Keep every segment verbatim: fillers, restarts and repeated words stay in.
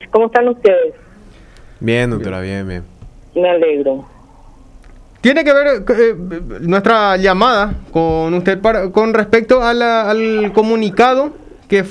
¿Cómo están ustedes? Bien, doctora, bien, bien. Me alegro. Tiene que ver eh, nuestra llamada con usted para, con respecto a la, al comunicado que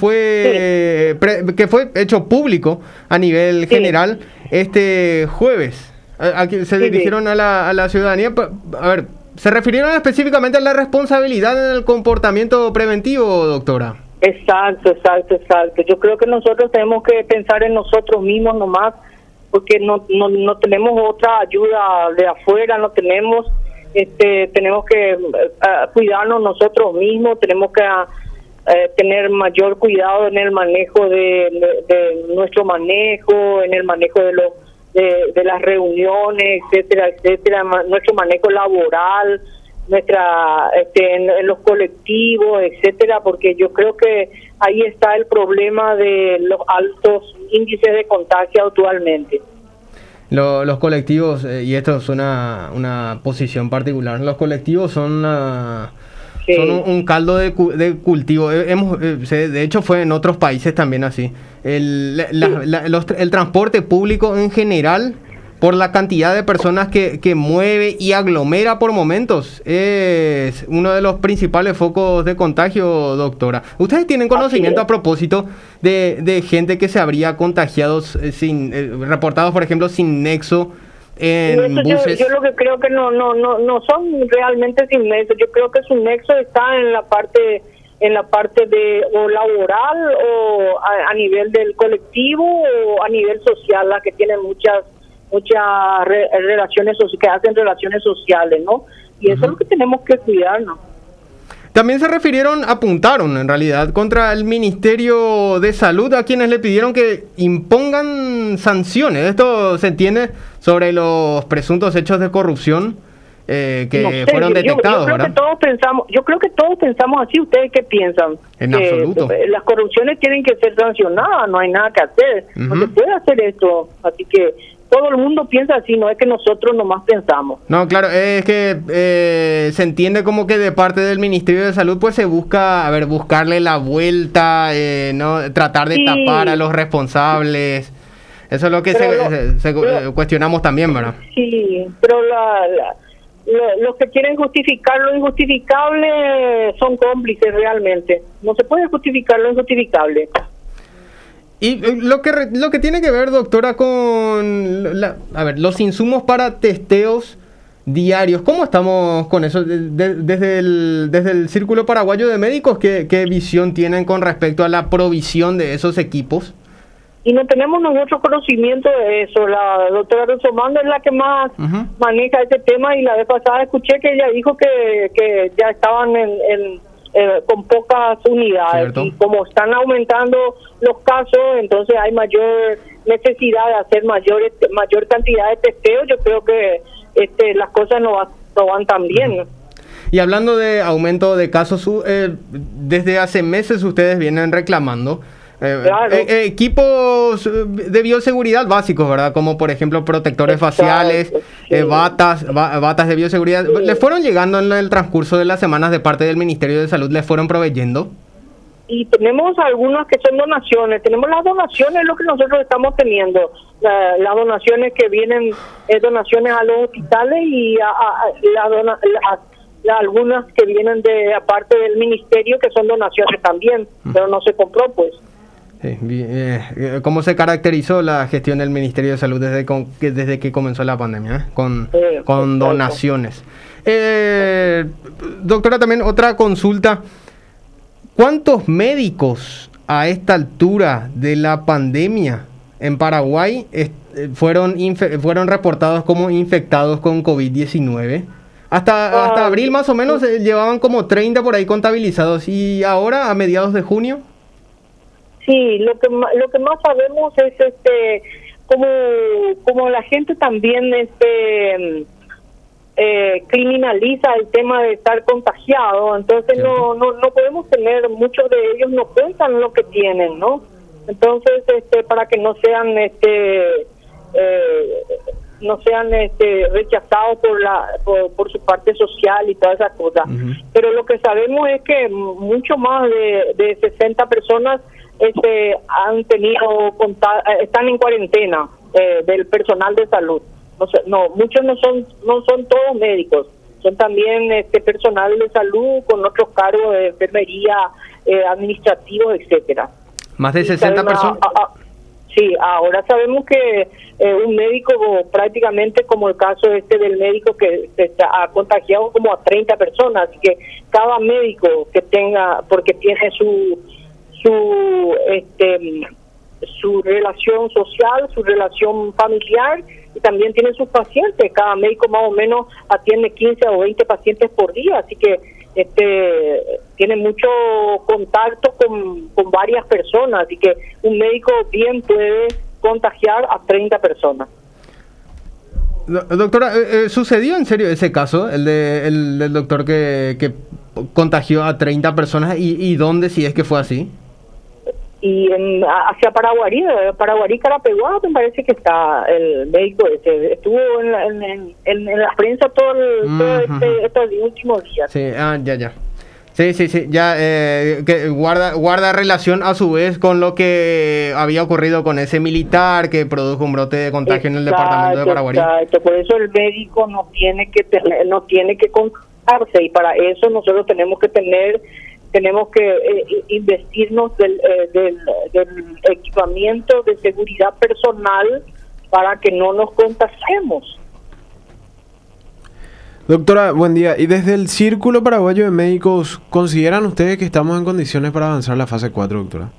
fue sí. pre, que fue hecho público a nivel sí. general este jueves. A, a que se sí, dirigieron sí. A, la, a la ciudadanía. A ver, ¿se refirieron específicamente a la responsabilidad en el comportamiento preventivo, doctora? Exacto, exacto, exacto. Yo creo que nosotros tenemos que pensar en nosotros mismos nomás, porque no no no tenemos otra ayuda de afuera, no tenemos, este, tenemos que uh, cuidarnos nosotros mismos, tenemos que uh, tener mayor cuidado en el manejo de, de, de nuestro manejo, en el manejo de los de, de las reuniones, etcétera, etcétera, ma, nuestro manejo laboral, nuestra este, en, en los colectivos, etcétera, porque yo creo que ahí está el problema de los altos índices de contagio actualmente. Lo, los colectivos, eh, y esto es una, una posición particular, los colectivos son una, sí. son un, un caldo de, de cultivo. Hemos, eh, de hecho fue en otros países también así. El, la, sí. la, la, los, el transporte público en general, por la cantidad de personas que, que mueve y aglomera por momentos, es uno de los principales focos de contagio, doctora. ¿Ustedes tienen conocimiento a propósito de, de gente que se habría contagiado sin eh, reportados, por ejemplo, sin nexo en buses? Yo, yo lo que creo que no no no no son realmente sin nexo. Yo creo que su nexo está en la parte en la parte de o laboral o a, a nivel del colectivo o a nivel social, la que tienen muchas muchas re, relaciones que hacen relaciones sociales, ¿no? Y eso uh-huh. es lo que tenemos que cuidarnos. También se refirieron, apuntaron en realidad contra el Ministerio de Salud, a quienes le pidieron que impongan sanciones. Esto se entiende sobre los presuntos hechos de corrupción eh, que no sé, fueron detectados, yo, yo creo ¿verdad? Que todos pensamos, yo creo que todos pensamos así. ¿Ustedes qué piensan? En que absoluto. Las corrupciones tienen que ser sancionadas, no hay nada que hacer. Uh-huh. No se puede hacer esto, así que todo el mundo piensa así, no es que nosotros nomás pensamos. No, claro, es que eh, se entiende como que de parte del Ministerio de Salud pues se busca, a ver, buscarle la vuelta, eh, no tratar de sí. tapar a los responsables. Eso es lo que se, lo, se, se pero, cuestionamos también, ¿verdad? Sí, pero la, la, lo, los que quieren justificar lo injustificable son cómplices realmente. No se puede justificar lo injustificable. Y lo que lo que tiene que ver, doctora, con la, a ver, los insumos para testeos diarios, ¿cómo estamos con eso? De, de, desde el desde el Círculo Paraguayo de Médicos, ¿qué, qué visión tienen con respecto a la provisión de esos equipos? Y no tenemos nosotros conocimiento de eso. La doctora Rosomando es la que más uh-huh. maneja ese tema, y la vez pasada escuché que ella dijo que, que ya estaban en... en Eh, con pocas unidades. ¿Cierto? Y como están aumentando los casos, entonces hay mayor necesidad de hacer mayor mayor cantidad de testeos. Yo creo que este, las cosas no, va, no van tan bien. Y hablando de aumento de casos, eh, desde hace meses ustedes vienen reclamando eh, claro. eh, equipos de bioseguridad básicos, ¿verdad? Como por ejemplo protectores Exacto, faciales, sí. eh, batas, ba- batas de bioseguridad. Sí. ¿Les fueron llegando en el transcurso de las semanas de parte del Ministerio de Salud? ¿Les fueron proveyendo? Y tenemos algunas que son donaciones. Tenemos las donaciones, lo que nosotros estamos teniendo. La, las donaciones que vienen, eh, donaciones a los hospitales, y a, a, la dona, la, la, algunas que vienen de aparte del Ministerio, que son donaciones también, mm. pero no se compró, pues. Sí, eh, ¿cómo se caracterizó la gestión del Ministerio de Salud desde, con, desde que comenzó la pandemia? ¿eh? Con, sí, con donaciones. Eh, doctora, también otra consulta. ¿Cuántos médicos a esta altura de la pandemia en Paraguay est- fueron, infe- fueron reportados como infectados con COVID diecinueve? Hasta, hasta abril más o menos eh, llevaban como treinta por ahí contabilizados, y ahora a mediados de junio. Sí, lo que lo que más sabemos es este como como la gente también este eh, criminaliza el tema de estar contagiado, entonces no, no no podemos tener, muchos de ellos no cuentan lo que tienen, ¿no? Entonces este para que no sean este eh, no sean este rechazados por la por, por su parte social y todas esas cosas. Uh-huh. Pero lo que sabemos es que mucho más de, de sesenta personas este, han tenido están en cuarentena eh, del personal de salud. No, no, muchos no son no son todos médicos, son también este personal de salud con otros cargos de enfermería, eh, administrativos, etcétera. Más de sesenta personas. A, a, sí, ahora sabemos que eh, un médico prácticamente, como el caso este del médico que se está, ha contagiado como a treinta personas, así que cada médico que tenga, porque tiene su su este su relación social, su relación familiar, y también tiene sus pacientes. Cada médico más o menos atiende quince o veinte pacientes por día, así que este tiene mucho contacto con, con varias personas, así que un médico bien puede contagiar a treinta personas. Doctora, eh, ¿sucedió en serio ese caso, el de el del doctor que, que contagió a treinta personas? ¿Y, y dónde, si es que fue así? Y en, hacia Paraguarí, Paraguarí, Carapeguá, me parece que está el médico ese. Estuvo en la, en, en, en la prensa todo, el, mm, todo este, estos últimos días. Sí, ah, ya, ya. Sí, sí, sí, ya eh, que guarda guarda relación a su vez con lo que había ocurrido con ese militar que produjo un brote de contagio exacto, en el departamento de Paraguarí. Exacto, por eso el médico no tiene que tener, no tiene que contagiarse, y para eso nosotros tenemos que tener tenemos que eh, investirnos del, eh, del, del equipamiento de seguridad personal para que no nos contagiemos. Doctora, buen día. Y desde el Círculo Paraguayo de Médicos, ¿consideran ustedes que estamos en condiciones para avanzar la fase cuatro, doctora?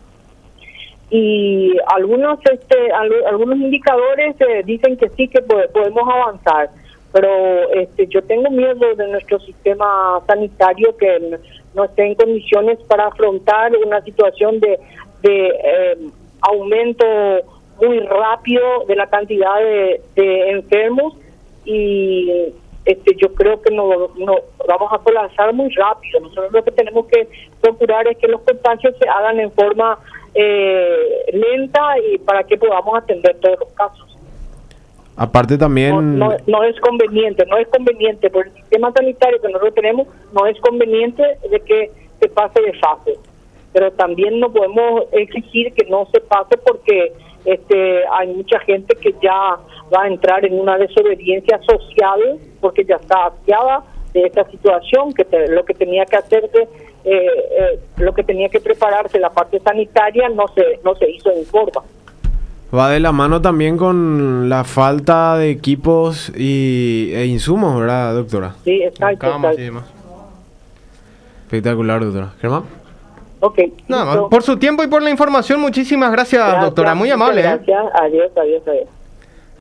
Y algunos este al, algunos indicadores eh, dicen que sí, que po- podemos avanzar, pero este yo tengo miedo de nuestro sistema sanitario que no esté en condiciones para afrontar una situación de, de eh, aumento muy rápido de la cantidad de, de enfermos, y este yo creo que no, no vamos a colapsar muy rápido. Nosotros lo que tenemos que procurar es que los contagios se hagan en forma eh, lenta, y para que podamos atender todos los casos. Aparte también... No, no, no es conveniente, no es conveniente, por el sistema sanitario que nosotros tenemos, no es conveniente de que se pase de fase. Pero también no podemos exigir que no se pase, porque este hay mucha gente que ya va a entrar en una desobediencia social, porque ya está hastiada de esta situación, que te, lo que tenía que hacerse, eh, eh, lo que tenía que prepararse la parte sanitaria no se, no se hizo en forma. Va de la mano también con la falta de equipos y, e insumos, ¿verdad, doctora? Sí, exacto. Camas y demás. Espectacular, doctora. ¿Germán? Ok. No, por su tiempo y por la información, muchísimas gracias, gracias doctora. Muy amable. Gracias. ¿eh? Adiós, adiós, adiós.